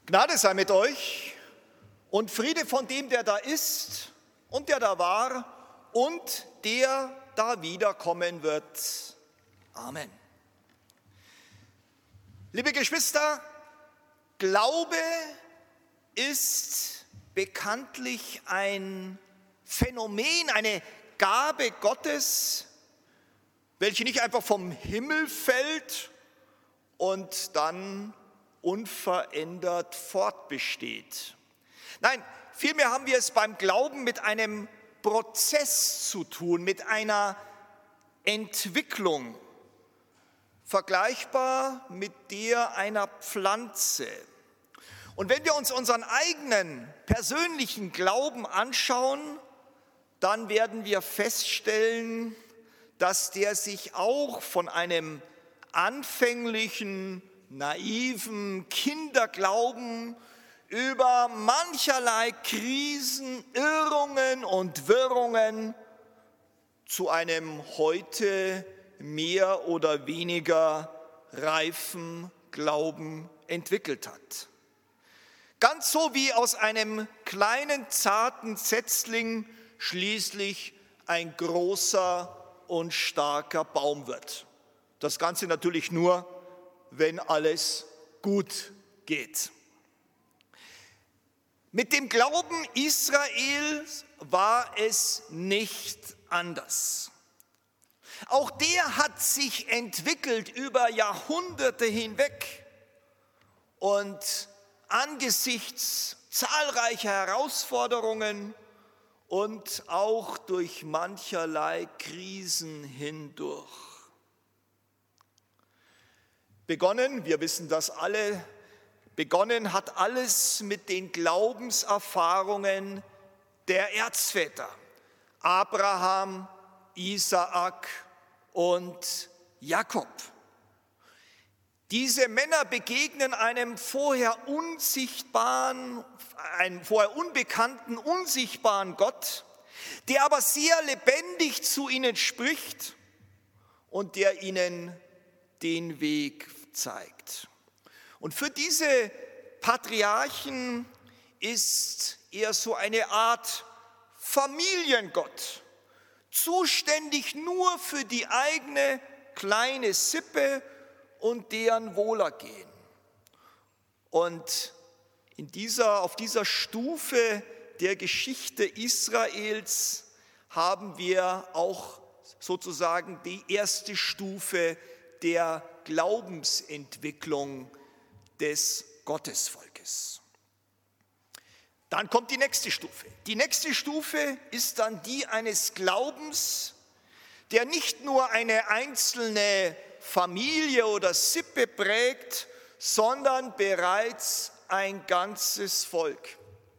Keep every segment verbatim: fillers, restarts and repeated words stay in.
Gnade sei mit euch und Friede von dem, der da ist und der da war und der da wiederkommen wird. Amen. Liebe Geschwister, Glaube ist bekanntlich ein Phänomen, eine Gabe Gottes, welche nicht einfach vom Himmel fällt und dann unverändert fortbesteht. Nein, vielmehr haben wir es beim Glauben mit einem Prozess zu tun, mit einer Entwicklung, vergleichbar mit der einer Pflanze. Und wenn wir uns unseren eigenen persönlichen Glauben anschauen, dann werden wir feststellen, dass der sich auch von einem anfänglichen, naiven Kinderglauben über mancherlei Krisen, Irrungen und Wirrungen zu einem heute mehr oder weniger reifen Glauben entwickelt hat. Ganz so wie aus einem kleinen, zarten Setzling schließlich ein großer und starker Baum wird. Das Ganze natürlich nur, wenn alles gut geht. Mit dem Glauben Israels war es nicht anders. Auch der hat sich entwickelt über Jahrhunderte hinweg und angesichts zahlreicher Herausforderungen und auch durch mancherlei Krisen hindurch. Begonnen, wir wissen das alle, begonnen hat alles mit den Glaubenserfahrungen der Erzväter, Abraham, Isaak und Jakob. Diese Männer begegnen einem vorher unsichtbaren, einem vorher unbekannten, unsichtbaren Gott, der aber sehr lebendig zu ihnen spricht und der ihnen den Weg zeigt. Und für diese Patriarchen ist er so eine Art Familiengott, zuständig nur für die eigene kleine Sippe und deren Wohlergehen. Und in dieser, auf dieser Stufe der Geschichte Israels haben wir auch sozusagen die erste Stufe der Glaubensentwicklung des Gottesvolkes. Dann kommt die nächste Stufe. Die nächste Stufe ist dann die eines Glaubens, der nicht nur eine einzelne Familie oder Sippe prägt, sondern bereits ein ganzes Volk.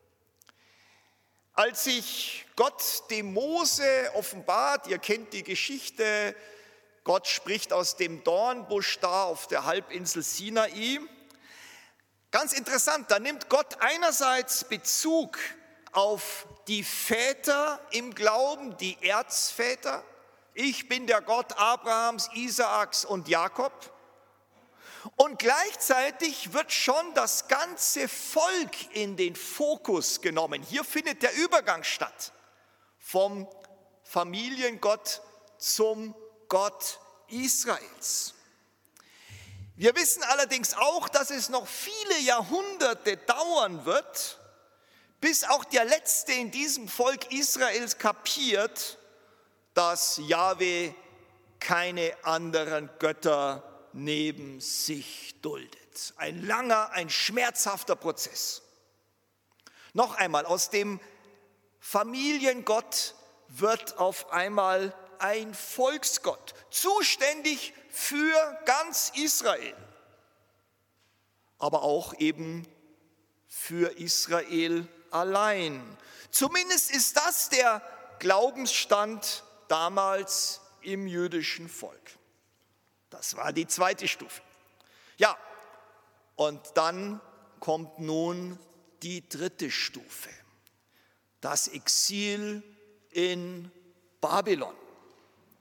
Als sich Gott dem Mose offenbart, ihr kennt die Geschichte, Gott spricht aus dem Dornbusch da auf der Halbinsel Sinai. Ganz interessant, da nimmt Gott einerseits Bezug auf die Väter im Glauben, die Erzväter. Ich bin der Gott Abrahams, Isaaks und Jakob. Und gleichzeitig wird schon das ganze Volk in den Fokus genommen. Hier findet der Übergang statt vom Familiengott zum Gott Israels. Wir wissen allerdings auch, dass es noch viele Jahrhunderte dauern wird, bis auch der Letzte in diesem Volk Israels kapiert, dass Jahwe keine anderen Götter neben sich duldet. Ein langer, ein schmerzhafter Prozess. Noch einmal, aus dem Familiengott wird auf einmal ein Volksgott, zuständig für ganz Israel, aber auch eben für Israel allein. Zumindest ist das der Glaubensstand damals im jüdischen Volk. Das war die zweite Stufe. Ja, und dann kommt nun die dritte Stufe, das Exil in Babylon.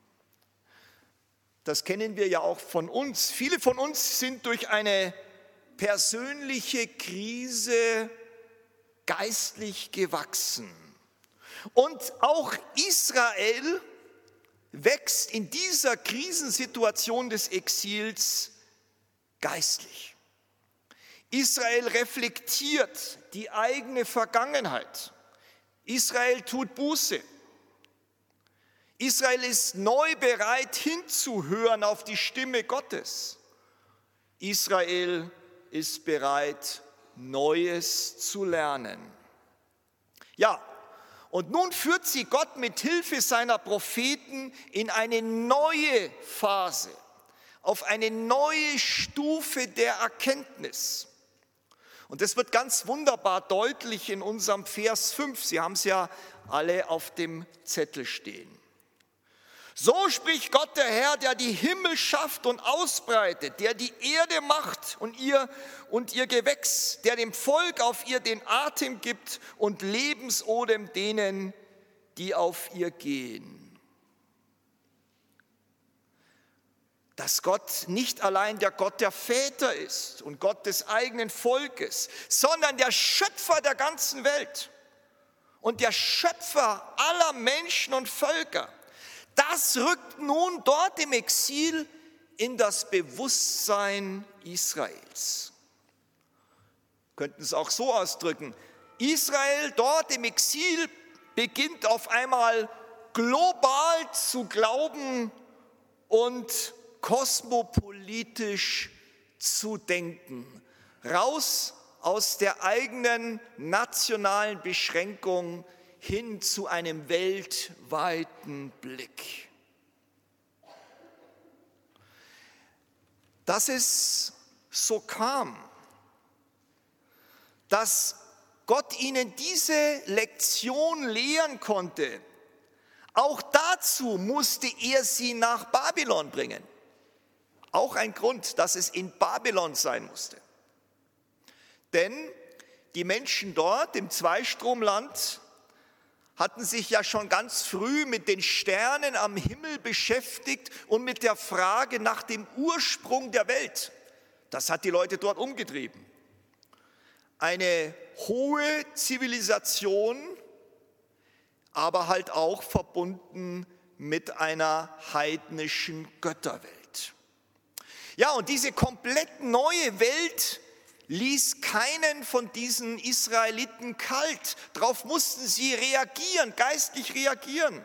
Das kennen wir ja auch von uns. Viele von uns sind durch eine persönliche Krise geistlich gewachsen. Und auch Israel wächst in dieser Krisensituation des Exils geistlich. Israel reflektiert die eigene Vergangenheit. Israel tut Buße. Israel ist neu bereit hinzuhören auf die Stimme Gottes. Israel ist bereit, Neues zu lernen. Ja, und nun führt sie Gott mit Hilfe seiner Propheten in eine neue Phase, auf eine neue Stufe der Erkenntnis. Und das wird ganz wunderbar deutlich in unserem Vers fünf. Sie haben es ja alle auf dem Zettel stehen. So spricht Gott der Herr, der die Himmel schafft und ausbreitet, der die Erde macht und ihr, und ihr Gewächs, der dem Volk auf ihr den Atem gibt und Lebensodem denen, die auf ihr gehen. Dass Gott nicht allein der Gott der Väter ist und Gott des eigenen Volkes, sondern der Schöpfer der ganzen Welt und der Schöpfer aller Menschen und Völker. Das rückt nun dort im Exil in das Bewusstsein Israels. Wir könnten es auch so ausdrücken. Israel dort im Exil beginnt auf einmal global zu glauben und kosmopolitisch zu denken. Raus aus der eigenen nationalen Beschränkung hin zu einem weltweiten Blick. Dass es so kam, dass Gott ihnen diese Lektion lehren konnte, auch dazu musste er sie nach Babylon bringen. Auch ein Grund, dass es in Babylon sein musste. Denn die Menschen dort im Zweistromland hatten sich ja schon ganz früh mit den Sternen am Himmel beschäftigt und mit der Frage nach dem Ursprung der Welt. Das hat die Leute dort umgetrieben. Eine hohe Zivilisation, aber halt auch verbunden mit einer heidnischen Götterwelt. Ja, und diese komplett neue Welt ließ keinen von diesen Israeliten kalt. Darauf mussten sie reagieren, geistlich reagieren.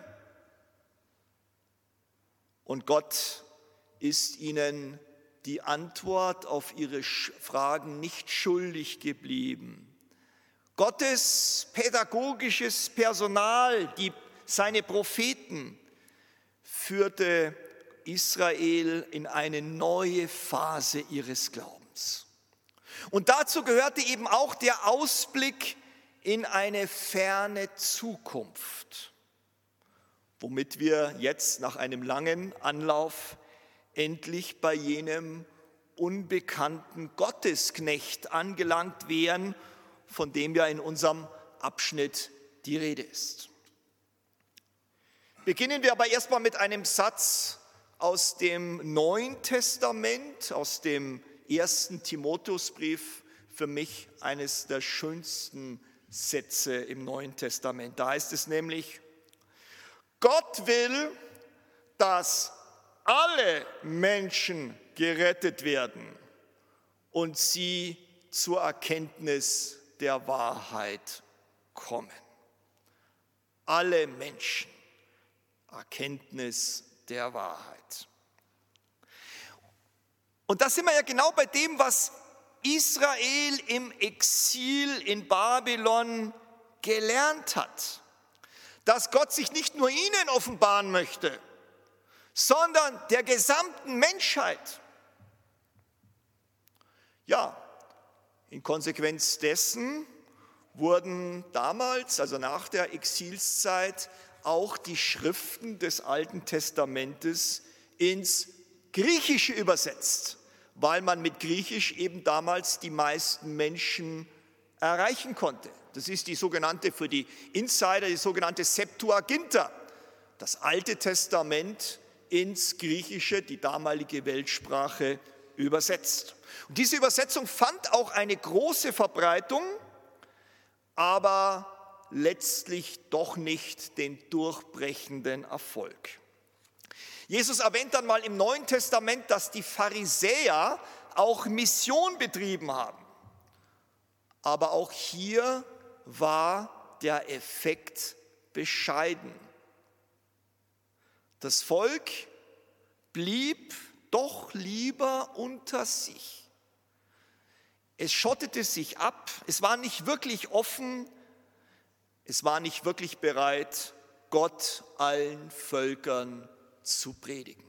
Und Gott ist ihnen die Antwort auf ihre Fragen nicht schuldig geblieben. Gottes pädagogisches Personal, die, seine Propheten, führte Israel in eine neue Phase ihres Glaubens. Und dazu gehörte eben auch der Ausblick in eine ferne Zukunft, womit wir jetzt nach einem langen Anlauf endlich bei jenem unbekannten Gottesknecht angelangt wären, von dem ja in unserem Abschnitt die Rede ist. Beginnen wir aber erstmal mit einem Satz aus dem Neuen Testament, aus dem ersten Timotheusbrief, für mich eines der schönsten Sätze im Neuen Testament. Da heißt es nämlich: Gott will, dass alle Menschen gerettet werden und sie zur Erkenntnis der Wahrheit kommen. Alle Menschen, Erkenntnis der Wahrheit. Und da sind wir ja genau bei dem, was Israel im Exil in Babylon gelernt hat. Dass Gott sich nicht nur ihnen offenbaren möchte, sondern der gesamten Menschheit. Ja, in Konsequenz dessen wurden damals, also nach der Exilszeit, auch die Schriften des Alten Testamentes ins Griechische übersetzt, weil man mit Griechisch eben damals die meisten Menschen erreichen konnte. Das ist die sogenannte, für die Insider, die sogenannte Septuaginta, das Alte Testament ins Griechische, die damalige Weltsprache, übersetzt. Und diese Übersetzung fand auch eine große Verbreitung, aber letztlich doch nicht den durchbrechenden Erfolg. Jesus erwähnt dann mal im Neuen Testament, dass die Pharisäer auch Mission betrieben haben. Aber auch hier war der Effekt bescheiden. Das Volk blieb doch lieber unter sich. Es schottete sich ab, es war nicht wirklich offen, es war nicht wirklich bereit, Gott allen Völkern zu predigen.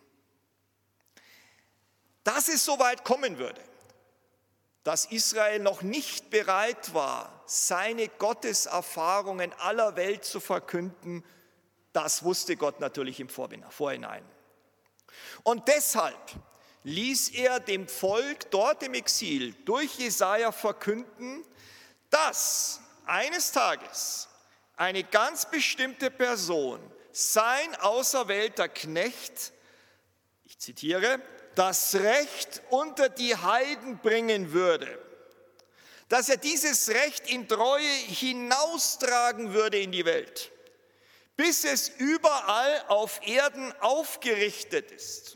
Dass es so weit kommen würde, dass Israel noch nicht bereit war, seine Gotteserfahrungen aller Welt zu verkünden, das wusste Gott natürlich im Vorhinein. Und deshalb ließ er dem Volk dort im Exil durch Jesaja verkünden, dass eines Tages eine ganz bestimmte Person, sein auserwählter Knecht, ich zitiere, das Recht unter die Heiden bringen würde, dass er dieses Recht in Treue hinaustragen würde in die Welt, bis es überall auf Erden aufgerichtet ist.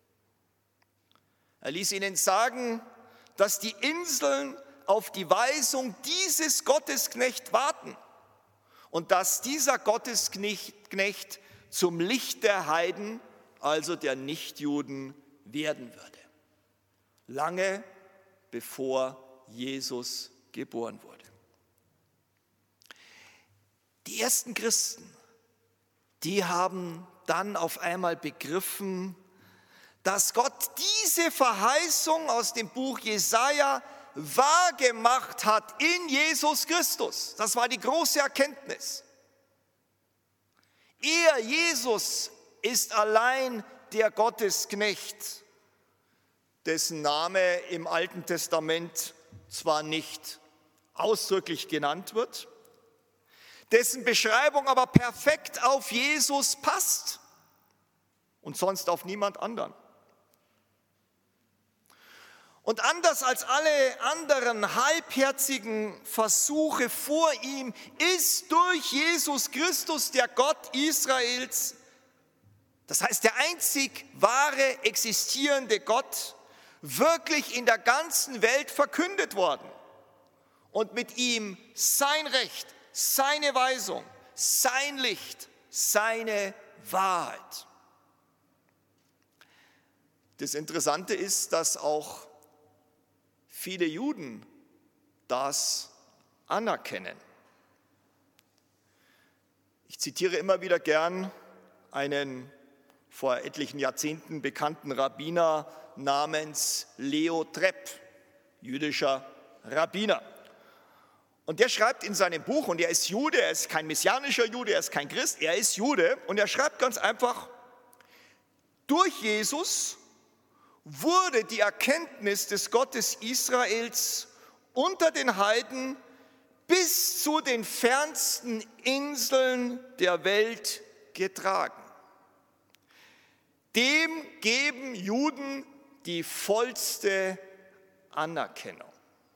Er ließ ihnen sagen, dass die Inseln auf die Weisung dieses Gottesknecht warten und dass dieser Gottesknecht zum Licht der Heiden, also der Nichtjuden, werden würde. Lange bevor Jesus geboren wurde. Die ersten Christen, die haben dann auf einmal begriffen, dass Gott diese Verheißung aus dem Buch Jesaja wahrgemacht hat in Jesus Christus. Das war die große Erkenntnis. Er, Jesus, ist allein der Gottesknecht, dessen Name im Alten Testament zwar nicht ausdrücklich genannt wird, dessen Beschreibung aber perfekt auf Jesus passt und sonst auf niemand anderen. Und anders als alle anderen halbherzigen Versuche vor ihm ist durch Jesus Christus, der Gott Israels, das heißt der einzig wahre existierende Gott, wirklich in der ganzen Welt verkündet worden. Und mit ihm sein Recht, seine Weisung, sein Licht, seine Wahrheit. Das Interessante ist, dass auch viele Juden das anerkennen. Ich zitiere immer wieder gern einen vor etlichen Jahrzehnten bekannten Rabbiner namens Leo Trepp, jüdischer Rabbiner. Und der schreibt in seinem Buch, und er ist Jude, er ist kein messianischer Jude, er ist kein Christ, er ist Jude, und er schreibt ganz einfach, durch Jesus wurde die Erkenntnis des Gottes Israels unter den Heiden bis zu den fernsten Inseln der Welt getragen. Dem geben Juden die vollste Anerkennung.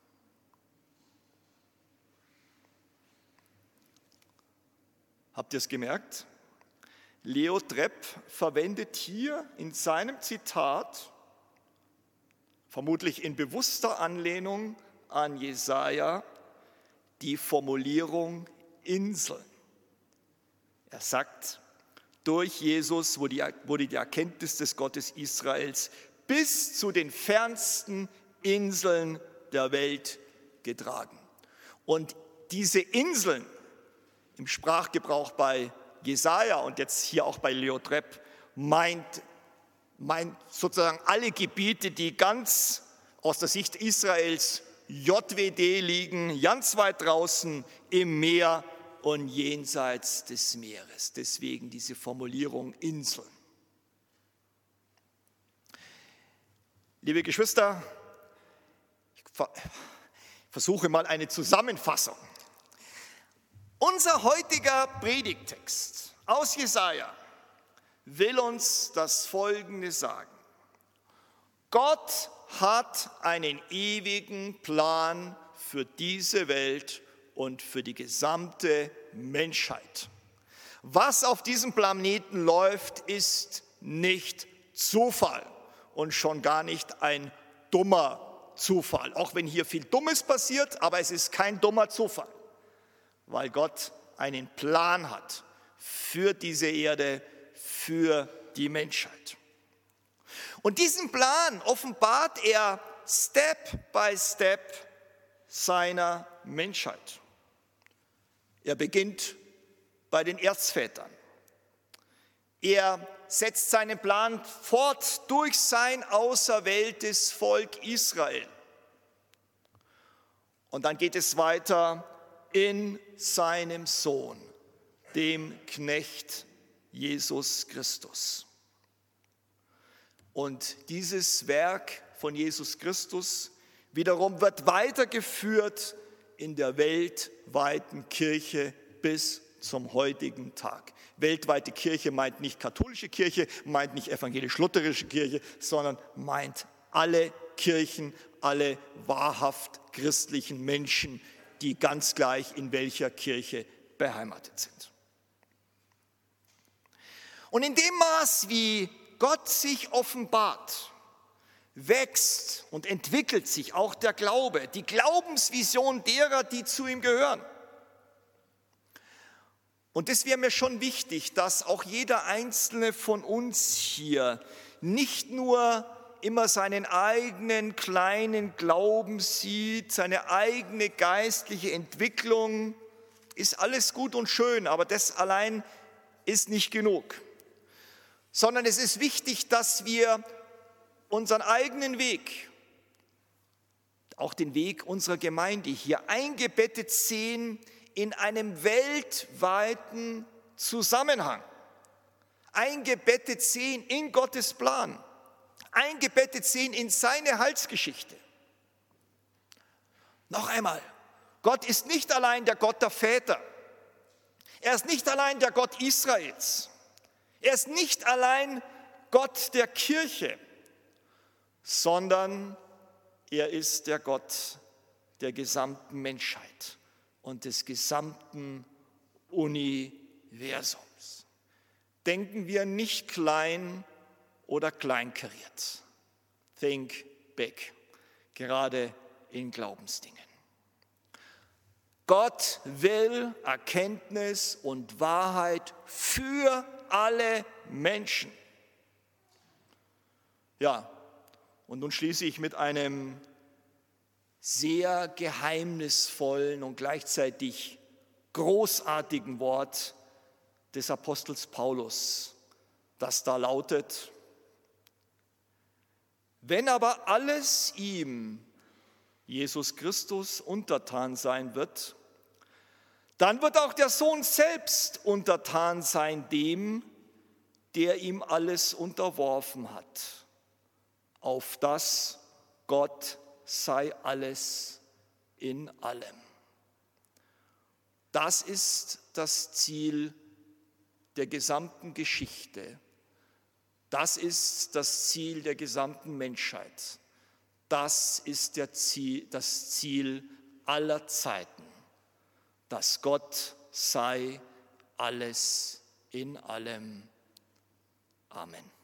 Habt ihr es gemerkt? Leo Trepp verwendet hier in seinem Zitat, vermutlich in bewusster Anlehnung an Jesaja, die Formulierung Inseln. Er sagt, durch Jesus wurde die Erkenntnis des Gottes Israels bis zu den fernsten Inseln der Welt getragen. Und diese Inseln im Sprachgebrauch bei Jesaja und jetzt hier auch bei Leo Trepp meint, meint sozusagen alle Gebiete, die ganz aus der Sicht Israels J W D liegen, ganz weit draußen im Meer und jenseits des Meeres. Deswegen diese Formulierung Inseln. Liebe Geschwister, ich versuche mal eine Zusammenfassung. Unser heutiger Predigttext aus Jesaja will uns das Folgende sagen. Gott hat einen ewigen Plan für diese Welt und für die gesamte Menschheit. Was auf diesem Planeten läuft, ist nicht Zufall und schon gar nicht ein dummer Zufall. Auch wenn hier viel Dummes passiert, aber es ist kein dummer Zufall, weil Gott einen Plan hat für diese Erde, für die Menschheit. Und diesen Plan offenbart er Step by Step seiner Menschheit. Er beginnt bei den Erzvätern. Er setzt seinen Plan fort durch sein auserwähltes Volk Israel. Und dann geht es weiter in seinem Sohn, dem Knecht Jesus Christus. Und dieses Werk von Jesus Christus wiederum wird weitergeführt in der weltweiten Kirche bis zum heutigen Tag. Weltweite Kirche meint nicht katholische Kirche, meint nicht evangelisch-lutherische Kirche, sondern meint alle Kirchen, alle wahrhaft christlichen Menschen, die ganz gleich in welcher Kirche beheimatet sind. Und in dem Maß, wie Gott sich offenbart, wächst und entwickelt sich auch der Glaube, die Glaubensvision derer, die zu ihm gehören. Und es wäre mir schon wichtig, dass auch jeder Einzelne von uns hier nicht nur immer seinen eigenen kleinen Glauben sieht, seine eigene geistliche Entwicklung, ist alles gut und schön, aber das allein ist nicht genug. Sondern es ist wichtig, dass wir unseren eigenen Weg, auch den Weg unserer Gemeinde hier eingebettet sehen in einem weltweiten Zusammenhang, eingebettet sehen in Gottes Plan, eingebettet sehen in seine Heilsgeschichte. Noch einmal, Gott ist nicht allein der Gott der Väter, er ist nicht allein der Gott Israels, er ist nicht allein Gott der Kirche, sondern er ist der Gott der gesamten Menschheit und des gesamten Universums. Denken wir nicht klein oder kleinkariert. Think big, gerade in Glaubensdingen. Gott will Erkenntnis und Wahrheit für alle Menschen. Ja, und nun schließe ich mit einem sehr geheimnisvollen und gleichzeitig großartigen Wort des Apostels Paulus, das da lautet: Wenn aber alles ihm, Jesus Christus, untertan sein wird, dann wird auch der Sohn selbst untertan sein dem, der ihm alles unterworfen hat, auf das Gott sei alles in allem. Das ist das Ziel der gesamten Geschichte. Das ist das Ziel der gesamten Menschheit. Das ist der Ziel, das Ziel aller Zeiten, dass Gott sei alles in allem. Amen.